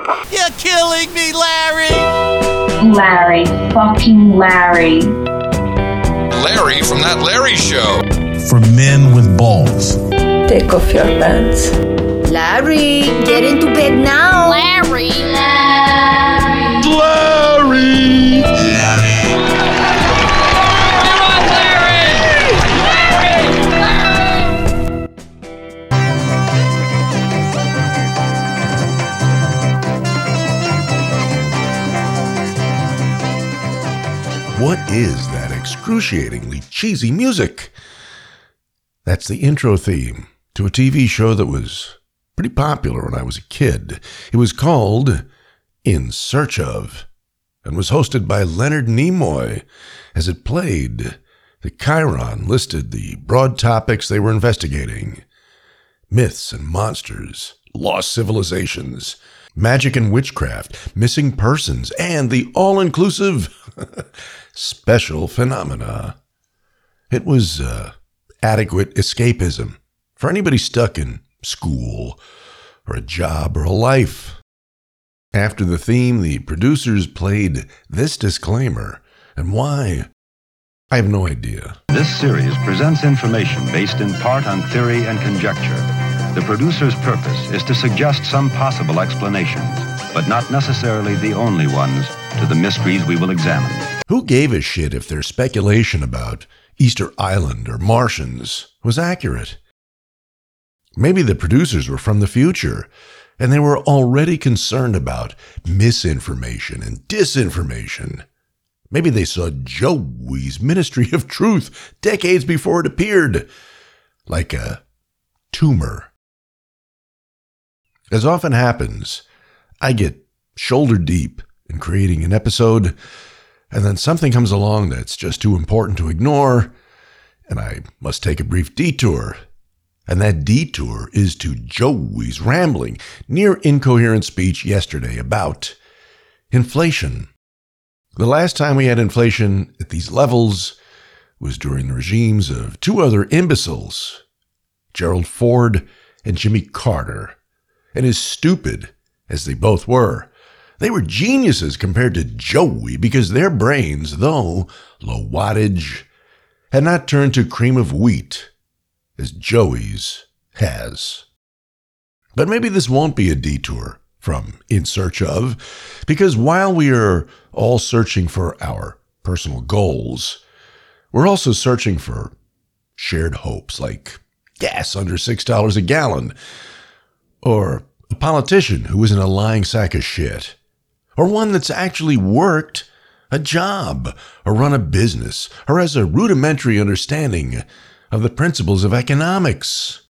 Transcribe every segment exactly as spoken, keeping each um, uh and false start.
You're killing me, Larry! Larry. Fucking Larry. Larry from That Larry Show. For men with balls. Take off your pants. Larry, get into bed now. Larry. Larry! Larry! Larry! What is that excruciatingly cheesy music? That's the intro theme to a T V show that was pretty popular when I was a kid. It was called In Search Of and was hosted by Leonard Nimoy. As it played, the Chiron listed the broad topics they were investigating: myths and monsters, lost civilizations, magic and witchcraft, missing persons, and the all-inclusive special phenomena. It was uh, adequate escapism for anybody stuck in school or a job or a life. After the theme, the producers played this disclaimer, and why? I have no idea. This series presents information based in part on theory and conjecture. The producer's purpose is to suggest some possible explanations, but not necessarily the only ones, to the mysteries we will examine. Who gave a shit if their speculation about Easter Island or Martians was accurate? Maybe the producers were from the future, and they were already concerned about misinformation and disinformation. Maybe they saw Joey's Ministry of Truth decades before it appeared, like a tumor. As often happens, I get shoulder deep in creating an episode, and then something comes along that's just too important to ignore, and I must take a brief detour. And that detour is to Joey's rambling, near incoherent speech yesterday about inflation. The last time we had inflation at these levels was during the regimes of two other imbeciles, Gerald Ford and Jimmy Carter. And as stupid as they both were, they were geniuses compared to Joey because their brains, though low wattage, had not turned to cream of wheat as Joey's has. But maybe this won't be a detour from In Search Of, because while we are all searching for our personal goals, we're also searching for shared hopes like gas under six dollars a gallon, or a politician who isn't a lying sack of shit, or one that's actually worked a job, or run a business, or has a rudimentary understanding of the principles of economics.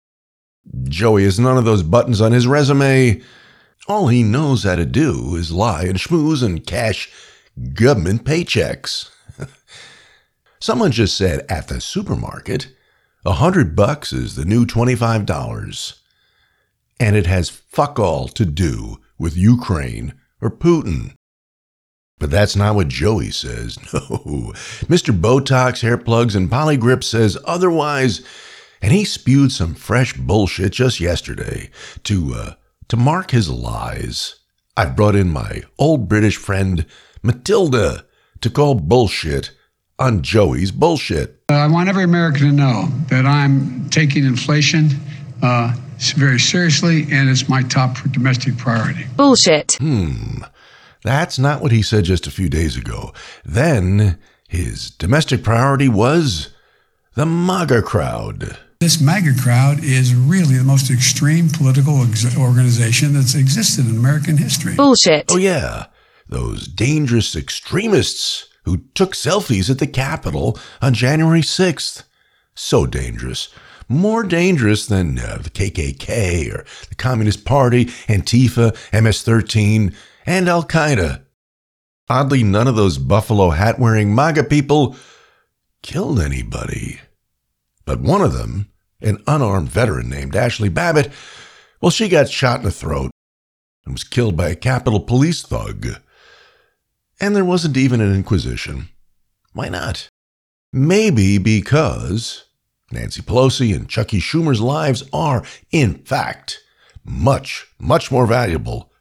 Joey has none of those buttons on his resume. All he knows how to do is lie and schmooze and cash government paychecks. Someone just said at the supermarket, a hundred bucks is the new twenty-five dollars. And it has fuck all to do with Ukraine or Putin. But that's not what Joey says. No. Mister Botox, hair plugs, and Polygrip says otherwise, and he spewed some fresh bullshit just yesterday to, uh, to mark his lies. I've brought in my old British friend, Matilda, to call bullshit on Joey's bullshit. Uh, I want every American to know that I'm taking inflation uh, very seriously, and it's my top domestic priority. Bullshit. Hmm. That's not what he said just a few days ago. Then his domestic priority was the MAGA crowd. This MAGA crowd is really the most extreme political ex- organization that's existed in American history. Bullshit. Oh yeah, those dangerous extremists who took selfies at the Capitol on January sixth. So dangerous. More dangerous than uh, the K K K or the Communist Party, Antifa, M S thirteen, and Al-Qaeda. Oddly, none of those buffalo hat-wearing MAGA people killed anybody. But one of them, an unarmed veteran named Ashley Babbitt, well, she got shot in the throat and was killed by a Capitol Police thug. And there wasn't even an inquisition. Why not? Maybe because Nancy Pelosi and Chucky Schumer's lives are, in fact, much, much more valuable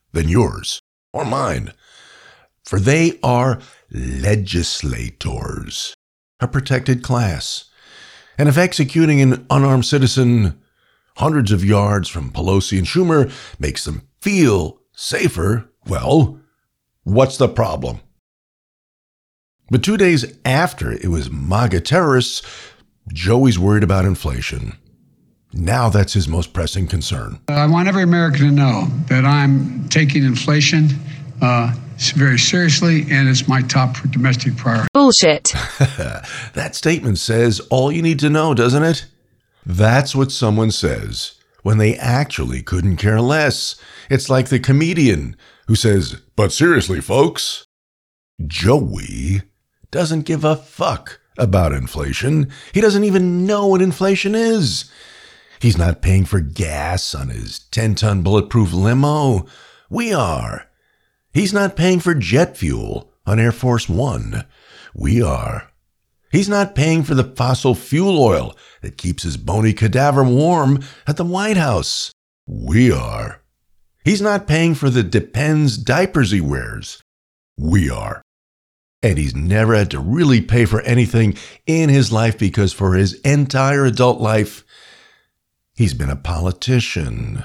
than yours or mine. For they are legislators, a protected class. And if executing an unarmed citizen hundreds of yards from Pelosi and Schumer makes them feel safer, well, what's the problem? But two days after it was MAGA terrorists, Joey's worried about inflation. Now that's his most pressing concern. I want every American to know that I'm taking inflation uh, very seriously, and it's my top domestic priority. Bullshit. That statement says all you need to know, doesn't it? That's what someone says when they actually couldn't care less. It's like the comedian who says, "But seriously, folks." Joey doesn't give a fuck about inflation. He doesn't even know what inflation is. He's not paying for gas on his ten-ton bulletproof limo. We are. He's not paying for jet fuel on Air Force One. We are. He's not paying for the fossil fuel oil that keeps his bony cadaver warm at the White House. We are. He's not paying for the Depends diapers he wears. We are. And he's never had to really pay for anything in his life because for his entire adult life, he's been a politician.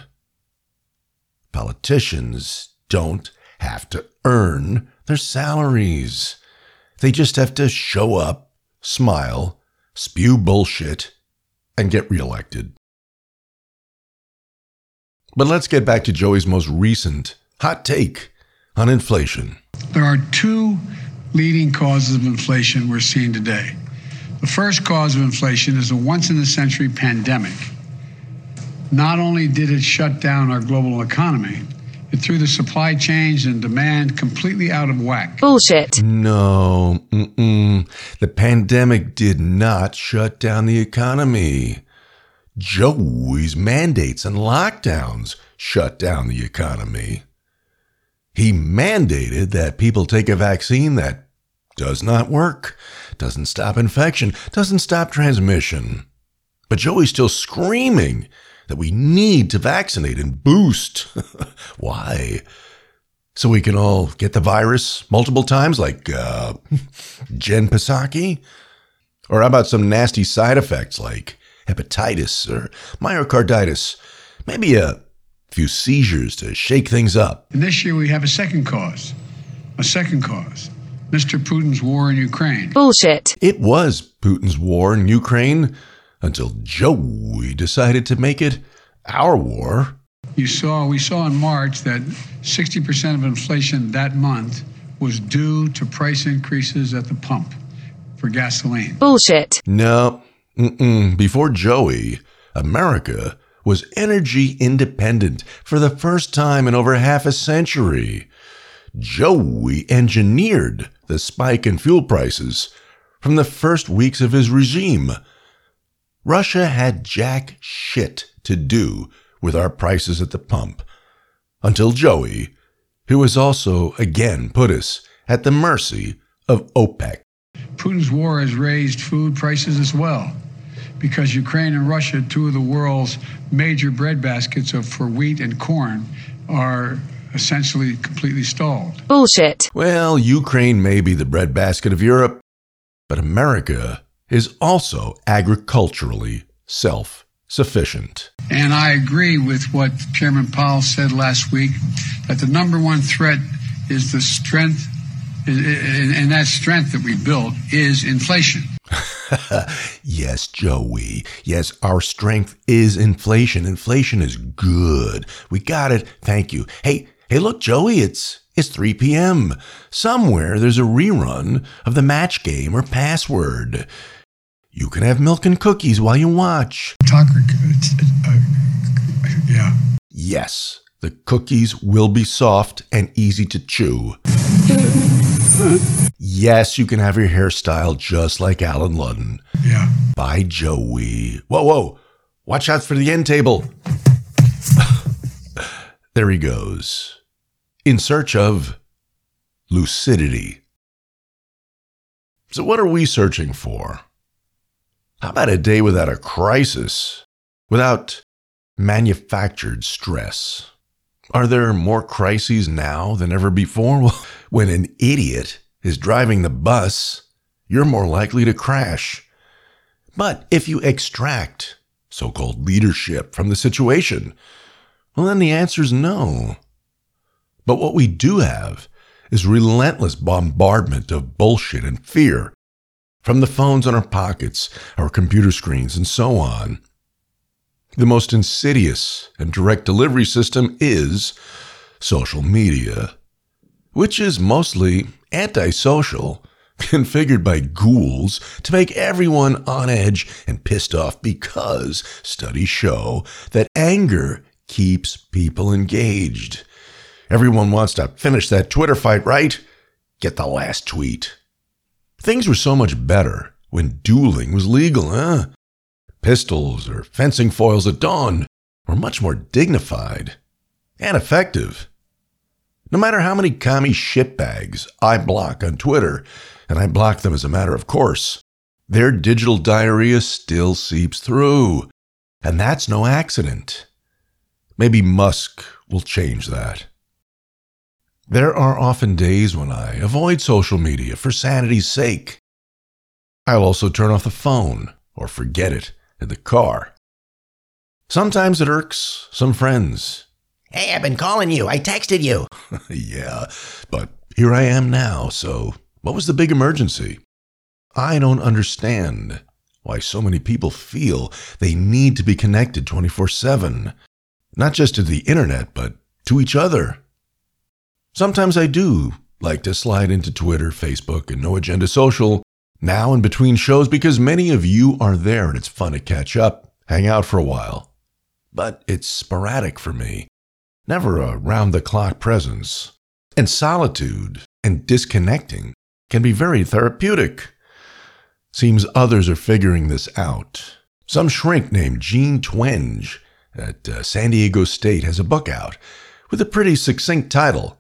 Politicians don't have to earn their salaries. They just have to show up, smile, spew bullshit, and get reelected. But let's get back to Joey's most recent hot take on inflation. There are two leading causes of inflation we're seeing today. The first cause of inflation is a once-in-a-century pandemic. Not only did it shut down our global economy, it threw the supply chains and demand completely out of whack. Bullshit. No, mm-mm. The pandemic did not shut down the economy. Joey's mandates and lockdowns shut down the economy. He mandated that people take a vaccine that does not work, doesn't stop infection, doesn't stop transmission. But Joey's still screaming that we need to vaccinate and boost. Why? So we can all get the virus multiple times like uh, Jen Psaki? Or how about some nasty side effects like hepatitis or myocarditis? Maybe a few seizures to shake things up. And this year we have a second cause. A second cause. Mister Putin's war in Ukraine. Bullshit. It was Putin's war in Ukraine until Joey decided to make it our war. You saw, we saw in March that sixty percent of inflation that month was due to price increases at the pump for gasoline. Bullshit. No, mm-mm. Before Joey, America was energy independent for the first time in over half a century. Joey engineered the spike in fuel prices from the first weeks of his regime. Russia had jack shit to do with our prices at the pump until Joey, who has also again put us at the mercy of OPEC. Putin's war has raised food prices as well because Ukraine and Russia, two of the world's major bread baskets of, for wheat and corn, are essentially completely stalled. Bullshit. Well, Ukraine may be the breadbasket of Europe, but America is also agriculturally self-sufficient. And I agree with what Chairman Powell said last week, that the number one threat is the strength, and that strength that we built is inflation. Yes, Joey. Yes, our strength is inflation. Inflation is good. We got it. Thank you. Hey, hey, look, Joey, it's it's three p.m. Somewhere there's a rerun of the Match Game or Password. You can have milk and cookies while you watch. Tucker, uh, yeah. Yes, the cookies will be soft and easy to chew. Yes, you can have your hairstyle just like Alan Ludden. Yeah. Bye, Joey. Whoa, whoa. Watch out for the end table. There he goes. In search of lucidity. So what are we searching for? How about a day without a crisis? Without manufactured stress? Are there more crises now than ever before? Well, when an idiot is driving the bus, you're more likely to crash. But if you extract so-called leadership from the situation, well, then the answer is no. But what we do have is relentless bombardment of bullshit and fear from the phones on our pockets, our computer screens, and so on. The most insidious and direct delivery system is social media, which is mostly antisocial, configured by ghouls to make everyone on edge and pissed off because studies show that anger keeps people engaged. Everyone wants to finish that Twitter fight, right? Get the last tweet. Things were so much better when dueling was legal, huh? Pistols or fencing foils at dawn were much more dignified and effective. No matter how many commie shitbags I block on Twitter, and I block them as a matter of course, their digital diarrhea still seeps through. And that's no accident. Maybe Musk will change that. There are often days when I avoid social media for sanity's sake. I'll also turn off the phone or forget it in the car. Sometimes it irks some friends. Hey, I've been calling you. I texted you. Yeah, but here I am now, so what was the big emergency? I don't understand why so many people feel they need to be connected twenty-four seven, not just to the internet, but to each other. Sometimes I do like to slide into Twitter, Facebook, and No Agenda Social now and between shows because many of you are there and it's fun to catch up, hang out for a while. But it's sporadic for me, never a round-the-clock presence. And solitude and disconnecting can be very therapeutic. Seems others are figuring this out. Some shrink named Jean Twenge at uh, San Diego State has a book out with a pretty succinct title,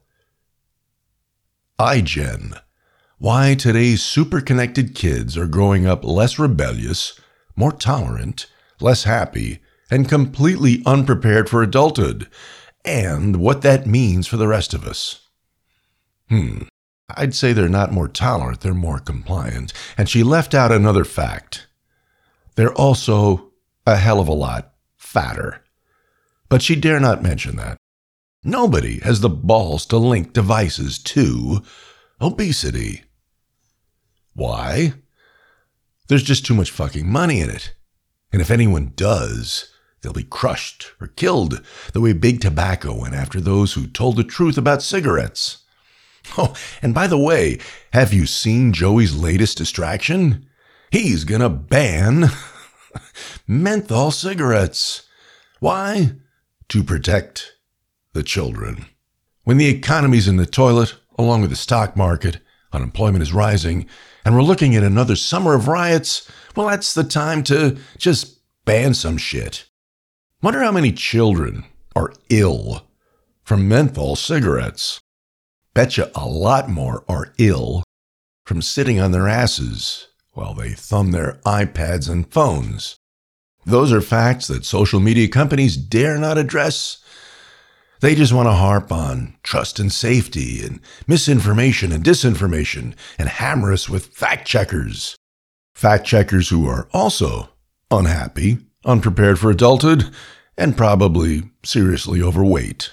iGen, Why Today's Super-Connected Kids Are Growing Up Less Rebellious, More Tolerant, Less Happy, and Completely Unprepared for Adulthood, and What That Means for the Rest of Us. Hmm, I'd say they're not more tolerant, they're more compliant. And she left out another fact. They're also a hell of a lot fatter. But she dare not mention that. Nobody has the balls to link devices to obesity. Why? There's just too much fucking money in it. And if anyone does, they'll be crushed or killed the way big tobacco went after those who told the truth about cigarettes. Oh, and by the way, have you seen Joey's latest distraction? He's gonna ban menthol cigarettes. Why? To protect the children. When the economy's in the toilet, along with the stock market, unemployment is rising, and we're looking at another summer of riots, well, that's the time to just ban some shit. Wonder how many children are ill from menthol cigarettes. Betcha a lot more are ill from sitting on their asses while they thumb their iPads and phones. Those are facts that social media companies dare not address. They just want to harp on trust and safety and misinformation and disinformation and hammer us with fact checkers. Fact checkers who are also unhappy, unprepared for adulthood, and probably seriously overweight.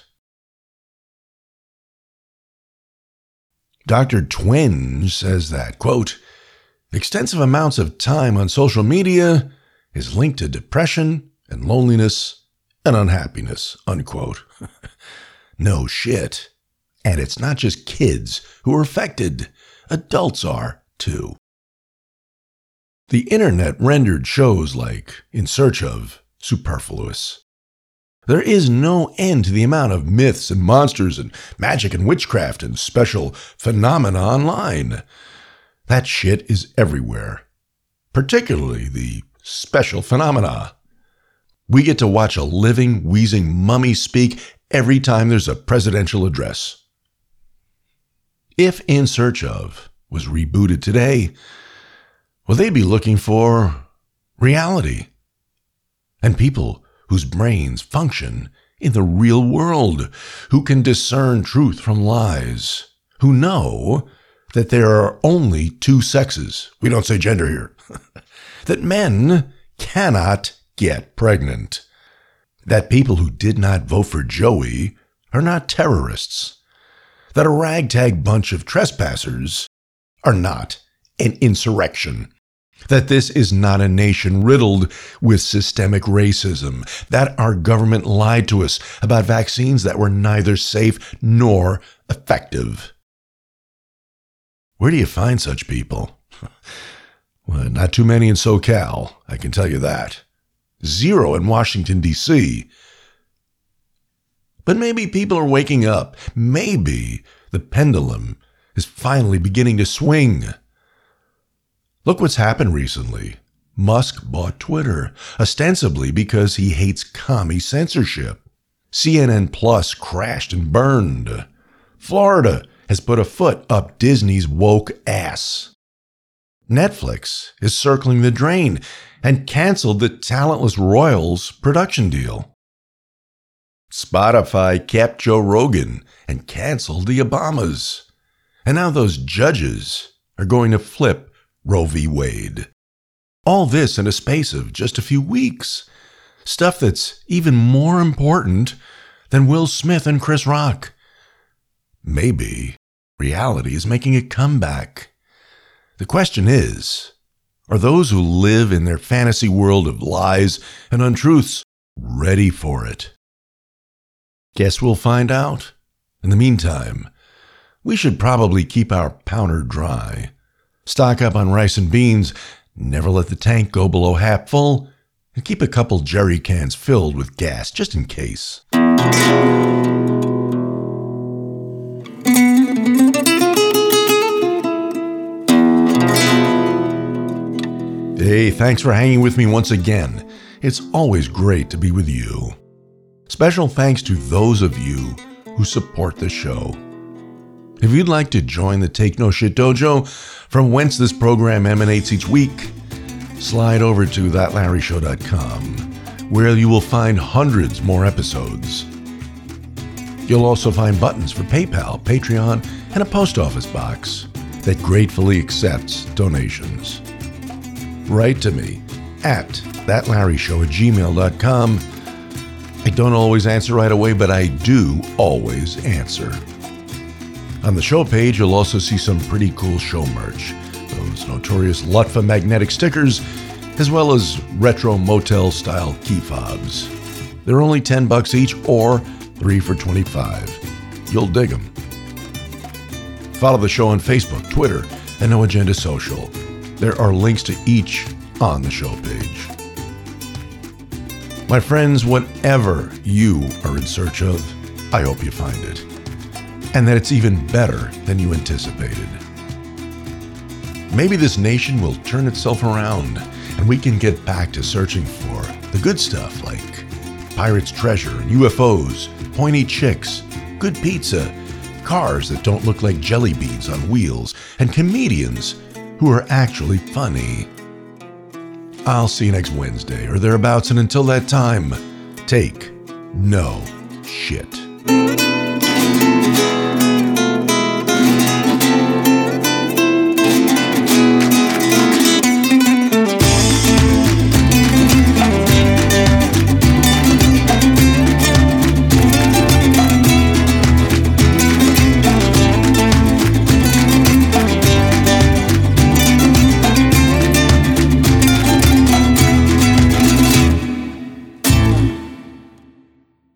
Doctor Twenge says that, quote, extensive amounts of time on social media is linked to depression and loneliness and unhappiness, unquote. No shit. And it's not just kids who are affected. Adults are, too. The internet rendered shows like In Search Of superfluous. There is no end to the amount of myths and monsters and magic and witchcraft and special phenomena online. That shit is everywhere. Particularly the special phenomena. We get to watch a living, wheezing mummy speak every time there's a presidential address. If In Search Of was rebooted today, well, they'd be looking for reality and people whose brains function in the real world, who can discern truth from lies, who know that there are only two sexes. We don't say gender here. That men cannot get pregnant. That people who did not vote for Joey are not terrorists. That a ragtag bunch of trespassers are not an insurrection. That this is not a nation riddled with systemic racism. That our government lied to us about vaccines that were neither safe nor effective. Where do you find such people? Well, not too many in SoCal, I can tell you that. Zero in Washington, D C But maybe people are waking up. Maybe the pendulum is finally beginning to swing. Look what's happened recently. Musk bought Twitter, ostensibly because he hates commie censorship. C N N Plus crashed and burned. Florida has put a foot up Disney's woke ass. Netflix is circling the drain and canceled the talentless Royals production deal. Spotify kept Joe Rogan and canceled the Obamas. And now those judges are going to flip Roe v. Wade. All this in a space of just a few weeks. Stuff that's even more important than Will Smith and Chris Rock. Maybe reality is making a comeback. The question is, are those who live in their fantasy world of lies and untruths ready for it? Guess we'll find out. In the meantime, we should probably keep our powder dry. Stock up on rice and beans, never let the tank go below half full, and keep a couple jerry cans filled with gas just in case. Hey, thanks for hanging with me once again. It's always great to be with you. Special thanks to those of you who support the show. If you'd like to join the Take No Shit Dojo, from whence this program emanates each week, slide over to that larry show dot com, where you will find hundreds more episodes. You'll also find buttons for PayPal, Patreon, and a post office box that gratefully accepts donations. Write to me at that larry show at gmail dot com. I don't always answer right away, but I do always answer. On the show page, you'll also see some pretty cool show merch. Those notorious Lutfa magnetic stickers, as well as retro motel-style key fobs. They're only ten bucks each, or three for twenty-five. You'll dig them. Follow the show on Facebook, Twitter, and No Agenda Social. There are links to each on the show page. My friends, whatever you are in search of, I hope you find it. And that it's even better than you anticipated. Maybe this nation will turn itself around and we can get back to searching for the good stuff like pirate's treasure, U F Os, pointy chicks, good pizza, cars that don't look like jelly beans on wheels, and comedians who are actually funny. I'll see you next Wednesday or thereabouts, and until that time, take no shit.